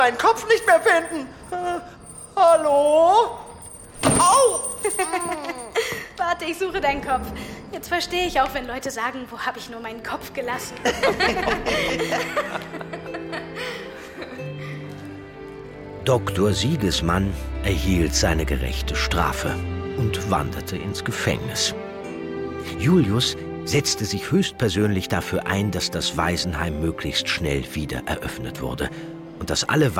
meinen Kopf nicht mehr finden. Hallo? Au! Warte, ich suche deinen Kopf. Jetzt verstehe ich auch, wenn Leute sagen, wo habe ich nur meinen Kopf gelassen? Dr. Siegesmann erhielt seine gerechte Strafe und wanderte ins Gefängnis. Julius setzte sich höchstpersönlich dafür ein, dass das Waisenheim möglichst schnell wieder eröffnet wurde und dass alle